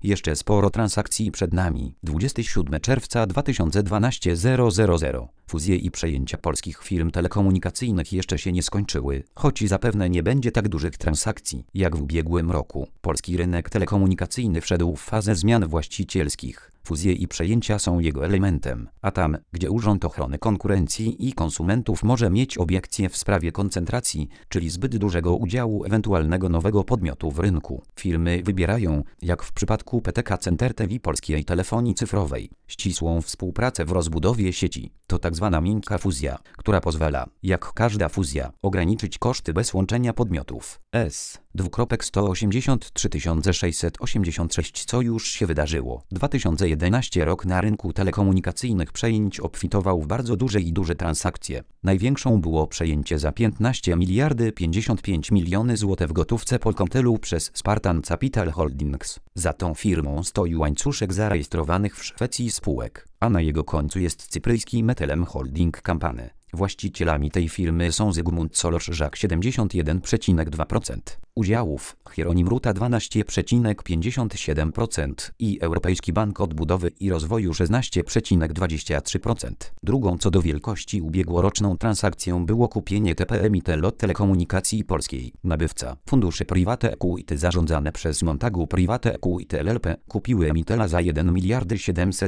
Jeszcze sporo transakcji przed nami. 27 czerwca 2012 000. Fuzje i przejęcia polskich firm telekomunikacyjnych jeszcze się nie skończyły, choć zapewne nie będzie tak dużych transakcji jak w ubiegłym roku. Polski rynek telekomunikacyjny wszedł w fazę zmian właścicielskich. Fuzje i przejęcia są jego elementem, a tam, gdzie Urząd Ochrony Konkurencji i Konsumentów może mieć obiekcje w sprawie koncentracji, czyli zbyt dużego udziału ewentualnego nowego podmiotu w rynku, firmy wybierają, jak w przypadku PTK CenterTV i Polskiej Telefonii Cyfrowej, ścisłą współpracę w rozbudowie sieci. To tak zwana miękka fuzja, która pozwala, jak każda fuzja, ograniczyć koszty bez łączenia podmiotów. S:183 686. Co już się wydarzyło? 2011 rok na rynku telekomunikacyjnych przejęć obfitował w bardzo duże transakcje. Największą było przejęcie za 15 miliardy 55 miliony złotych w gotówce Polkomtelu przez Spartan Capital Holdings. Za tą firmą stoi łańcuszek zarejestrowanych w Szwecji spółek, a na jego końcu jest cypryjski Metelem Holding Company. Właścicielami tej firmy są Zygmunt Solorz-Żak 71,2% udziałów, Hieronim Ruta 12,57% i Europejski Bank Odbudowy i Rozwoju 16,23%. Drugą co do wielkości ubiegłoroczną transakcją było kupienie TPE Mitel od Telekomunikacji Polskiej. Nabywca, fundusze Private Equity zarządzane przez Montagu Private Equity LLP kupiły Mitela za 1 miliardy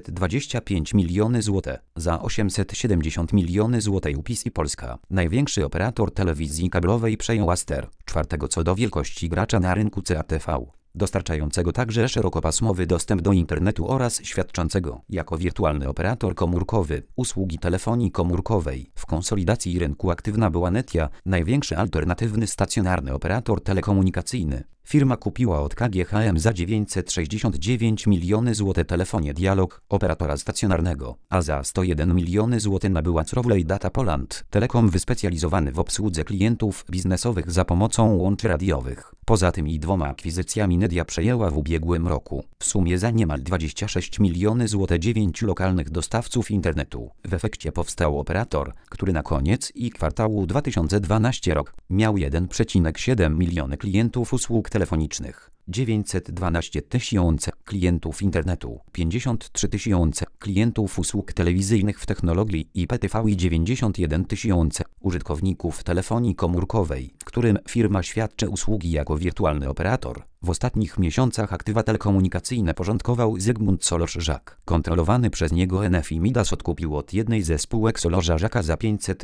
725 miliony złotych, za 870 miliony złotych UPIS i Polska. Największy operator telewizji kablowej przejął Aster, czwartego co do wielkości gracza na rynku CATV, dostarczającego także szerokopasmowy dostęp do internetu oraz świadczącego, jako wirtualny operator komórkowy, usługi telefonii komórkowej. W konsolidacji rynku aktywna była Netia, największy alternatywny stacjonarny operator telekomunikacyjny. Firma kupiła od KGHM za 969 miliony złotych telefonię Dialog, operatora stacjonarnego, a za 101 miliony złotych nabyła Crowley Data Poland, telekom wyspecjalizowany w obsłudze klientów biznesowych za pomocą łączy radiowych. Poza tymi dwoma akwizycjami Netia przejęła w ubiegłym roku w sumie za niemal 26 miliony złotych 9 lokalnych dostawców internetu. W efekcie powstał operator, który na koniec kwartału 2012 rok miał 1,7 miliony klientów usług telefonicznych, 912 tysiące klientów internetu, 53 tysiące klientów usług telewizyjnych w technologii IPTV i 91 tysiące użytkowników telefonii komórkowej, którym firma świadczy usługi jako wirtualny operator. W ostatnich miesiącach aktywa telekomunikacyjne porządkował Zygmunt Solorz-Żak. Kontrolowany przez niego NFI Midas odkupił od jednej ze spółek Solorza-Żaka za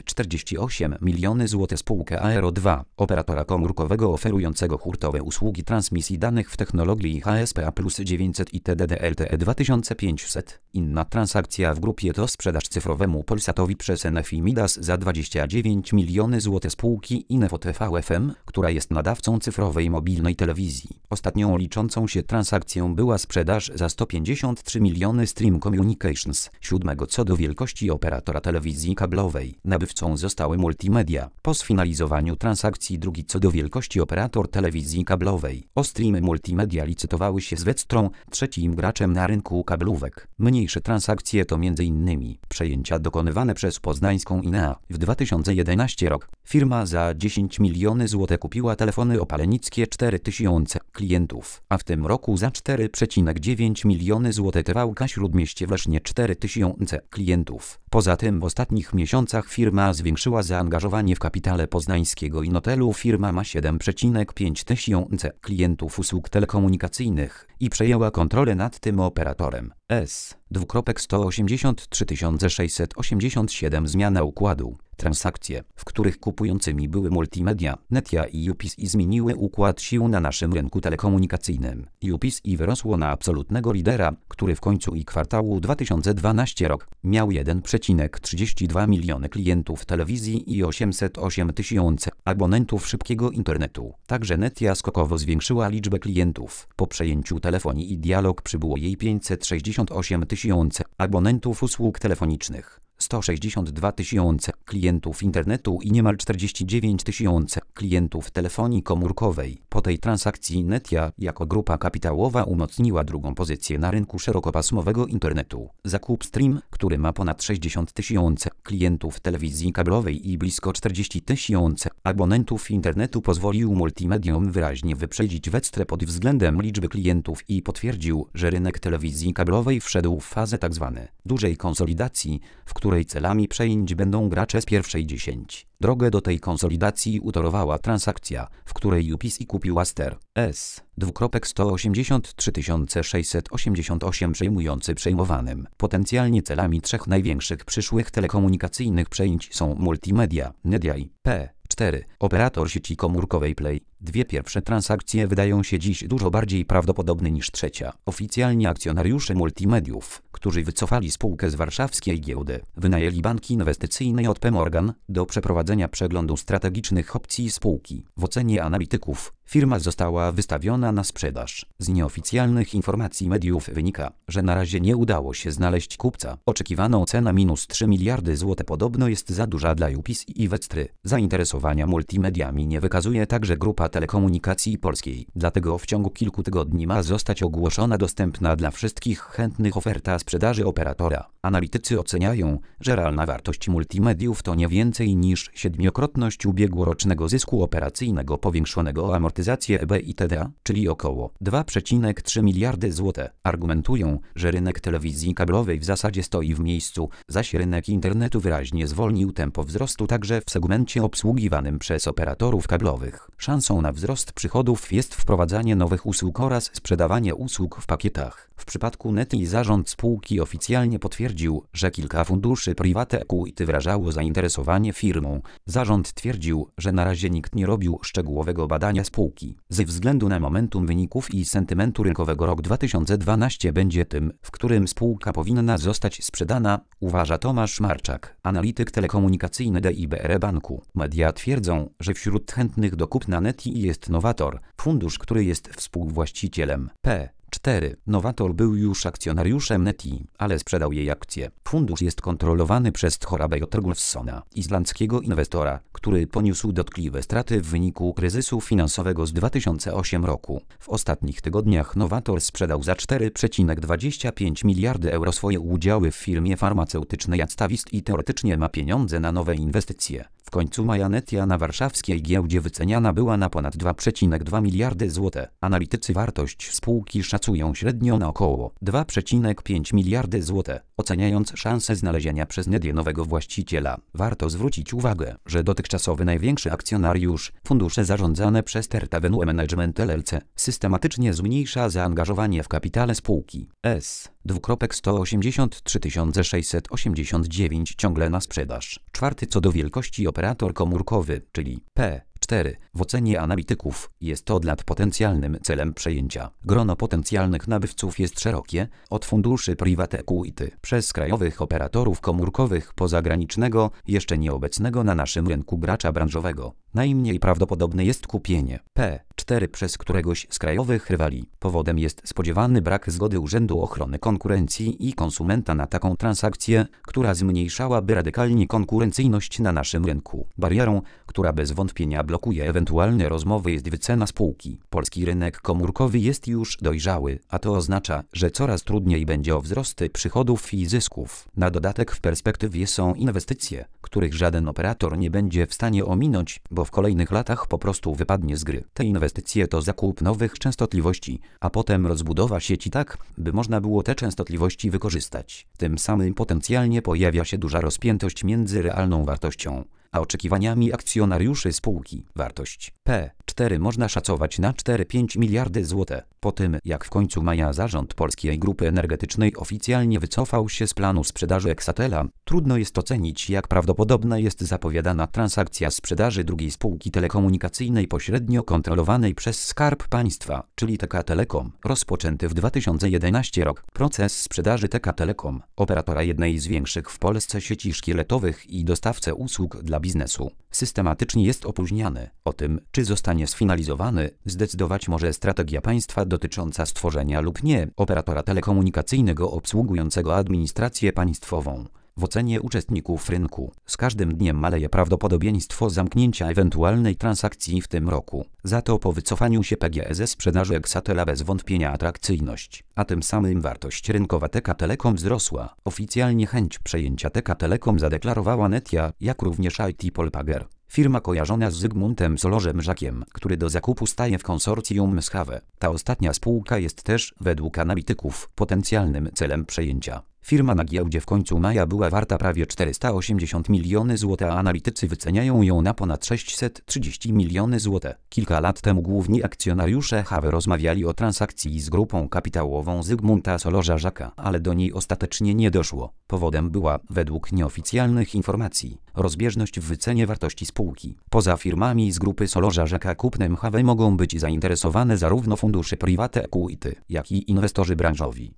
548 miliony złotych spółkę Aero2, operatora komórkowego oferującego hurtowe usługi transmisji danych w technologii HSPA plus 900 i TDD-LTE 2500. Inna transakcja w grupie to sprzedaż cyfrowemu Polsatowi przez NFI Midas za 29 miliony złotych spółki Info TV FM, która jest nadawcą cyfrowej mobilnej telewizji. Ostatnią liczącą się transakcją była sprzedaż za 153 miliony Stream Communications, siódmego co do wielkości operatora telewizji kablowej. Nabywcą zostały Multimedia. Po sfinalizowaniu transakcji drugi co do wielkości operator telewizji kablowej. O Streamy Multimedia licytowały się z Westtrą, trzecim graczem na rynku kablówek. Mniejsze transakcje to m.in. przejęcia dokonywane przez poznańską Inea. W 2011 rok firma za 10 miliony złotych kupiła telefony opalenickie 4000 klientów, a w tym roku za 4,9 miliony złotych TVK Śródmieście w Lesznie 4000 klientów. Poza tym w ostatnich miesiącach firma zwiększyła zaangażowanie w kapitale poznańskiego Inotelu. Firma ma 7,5 tysiące klientów usług telekomunikacyjnych i przejęła kontrolę nad tym operatorem. S:183 687. Zmiana układu. Transakcje, w których kupującymi były Multimedia, Netia i UPIS zmieniły układ sił na naszym rynku telekomunikacyjnym. UPIS wyrosło na absolutnego lidera, który w końcu kwartału 2012 rok miał 1,32 miliony klientów telewizji i 808 tysięcy abonentów szybkiego internetu. Także Netia skokowo zwiększyła liczbę klientów. Po przejęciu telefonii i Dialog przybyło jej 568 tysięcy abonentów usług telefonicznych. 162 tysiące klientów internetu i niemal 49 tysięcy klientów telefonii komórkowej. Po tej transakcji Netia jako grupa kapitałowa umocniła drugą pozycję na rynku szerokopasmowego internetu. Zakup Stream, który ma ponad 60 tysięcy klientów telewizji kablowej i blisko 40 tysięcy abonentów internetu, pozwolił multimediom wyraźnie wyprzedzić Vectre pod względem liczby klientów i potwierdził, że rynek telewizji kablowej wszedł w fazę tzw. dużej konsolidacji, w której celami przejęć będą gracze z pierwszej 10. Drogę do tej konsolidacji utorowała transakcja, w której UPC kupił Aster S. 183 688 przejmowanym. Potencjalnie celami trzech największych przyszłych telekomunikacyjnych przejęć są Multimedia, Netia i P4, operator sieci komórkowej Play. Dwie pierwsze transakcje wydają się dziś dużo bardziej prawdopodobne niż trzecia. Oficjalnie akcjonariusze multimediów, którzy wycofali spółkę z warszawskiej giełdy, wynajęli bank inwestycyjny JP Morgan do przeprowadzenia przeglądu strategicznych opcji spółki. W ocenie analityków firma została wystawiona na sprzedaż. Z nieoficjalnych informacji mediów wynika, że na razie nie udało się znaleźć kupca. Oczekiwaną cena -3 miliardy złotych podobno jest za duża dla UPC i Vectry. Zainteresowania multimediami nie wykazuje także Grupa Telekomunikacji Polskiej. Dlatego w ciągu kilku tygodni ma zostać ogłoszona dostępna dla wszystkich chętnych oferta sprzedaży operatora. Analitycy oceniają, że realna wartość multimediów to nie więcej niż 7-krotność ubiegłorocznego zysku operacyjnego powiększonego o amortyzację EB i TDA, czyli około 2,3 miliardy złotych. Argumentują, że rynek telewizji kablowej w zasadzie stoi w miejscu, zaś rynek internetu wyraźnie zwolnił tempo wzrostu także w segmencie obsługiwanym przez operatorów kablowych. Szansą na wzrost przychodów jest wprowadzanie nowych usług oraz sprzedawanie usług w pakietach. W przypadku Netii zarząd spółki oficjalnie potwierdził, że kilka funduszy private equity wyrażało zainteresowanie firmą. Zarząd twierdził, że na razie nikt nie robił szczegółowego badania spółki. Ze względu na momentum wyników i sentymentu rynkowego rok 2012 będzie tym, w którym spółka powinna zostać sprzedana, uważa Tomasz Marczak, analityk telekomunikacyjny DIBR Banku. Media twierdzą, że wśród chętnych do kupna Netii jest Novator, fundusz, który jest współwłaścicielem P4. Novator był już akcjonariuszem Netii, ale sprzedał jej akcje. Fundusz jest kontrolowany przez Thora Bjorgulfssona, islandzkiego inwestora, który poniósł dotkliwe straty w wyniku kryzysu finansowego z 2008 roku. W ostatnich tygodniach Novator sprzedał za 4,25 miliardy euro swoje udziały w firmie farmaceutycznej Adstavist i teoretycznie ma pieniądze na nowe inwestycje. W końcu maja Netia na warszawskiej giełdzie wyceniana była na ponad 2,2 miliardy złotych. Analitycy wartość spółki szacują średnio na około 2,5 miliardy złotych. Oceniając szansę znalezienia przez Netię nowego właściciela, warto zwrócić uwagę, że dotychczasowy największy akcjonariusz, fundusze zarządzane przez Third Avenue Management LLC, systematycznie zmniejsza zaangażowanie w kapitale spółki. S. 183 689 ciągle na sprzedaż. Czwarty co do wielkości operator komórkowy, czyli P4, w ocenie analityków jest od lat potencjalnym celem przejęcia. Grono potencjalnych nabywców jest szerokie, od funduszy private equity, przez krajowych operatorów komórkowych po zagranicznego, jeszcze nieobecnego na naszym rynku gracza branżowego. Najmniej prawdopodobne jest kupienie P4 przez któregoś z krajowych rywali. Powodem jest spodziewany brak zgody Urzędu Ochrony Konkurencji i Konsumenta na taką transakcję, która zmniejszałaby radykalnie konkurencyjność na naszym rynku. Barierą, która bez wątpienia blokuje ewentualne rozmowy, jest wycena spółki. Polski rynek komórkowy jest już dojrzały, a to oznacza, że coraz trudniej będzie o wzrosty przychodów i zysków. Na dodatek w perspektywie są inwestycje, których żaden operator nie będzie w stanie ominąć, bo w kolejnych latach po prostu wypadnie z gry. Te inwestycje to zakup nowych częstotliwości, a potem rozbudowa sieci tak, by można było te częstotliwości wykorzystać. Tym samym potencjalnie pojawia się duża rozpiętość między realną wartością a oczekiwaniami akcjonariuszy spółki. Wartość P4 można szacować na 4,5 miliardy złotych. Po tym, jak w końcu maja zarząd Polskiej Grupy Energetycznej oficjalnie wycofał się z planu sprzedaży Exatela, trudno jest ocenić, jak prawdopodobna jest zapowiadana transakcja sprzedaży drugiej spółki telekomunikacyjnej pośrednio kontrolowanej przez Skarb Państwa, czyli TK Telekom. Rozpoczęty w 2011 rok proces sprzedaży TK Telekom, operatora jednej z większych w Polsce sieci szkieletowych i dostawcę usług dla biznesu, systematycznie jest opóźniany. O tym, czy zostanie sfinalizowany, zdecydować może strategia państwa dotycząca stworzenia lub nie operatora telekomunikacyjnego obsługującego administrację państwową. W ocenie uczestników rynku, z każdym dniem maleje prawdopodobieństwo zamknięcia ewentualnej transakcji w tym roku. Za to po wycofaniu się PGE ze sprzedaży Exatela bez wątpienia atrakcyjność, a tym samym wartość rynkowa TK Telekom wzrosła. Oficjalnie chęć przejęcia TK Telekom zadeklarowała Netia, jak również IT Polpager. Firma kojarzona z Zygmuntem Solorzem-Żakiem, który do zakupu staje w konsorcjum z HAWE. Ta ostatnia spółka jest też, według analityków, potencjalnym celem przejęcia. Firma na giełdzie w końcu maja była warta prawie 480 miliony złotych, a analitycy wyceniają ją na ponad 630 miliony złotych. Kilka lat temu główni akcjonariusze HAWE rozmawiali o transakcji z grupą kapitałową Zygmunta Solorza-Żaka, ale do niej ostatecznie nie doszło. Powodem była, według nieoficjalnych informacji, rozbieżność w wycenie wartości spółki. Poza firmami z grupy Solorza-Żaka kupnem HAWE mogą być zainteresowane zarówno fundusze private equity, jak i inwestorzy branżowi.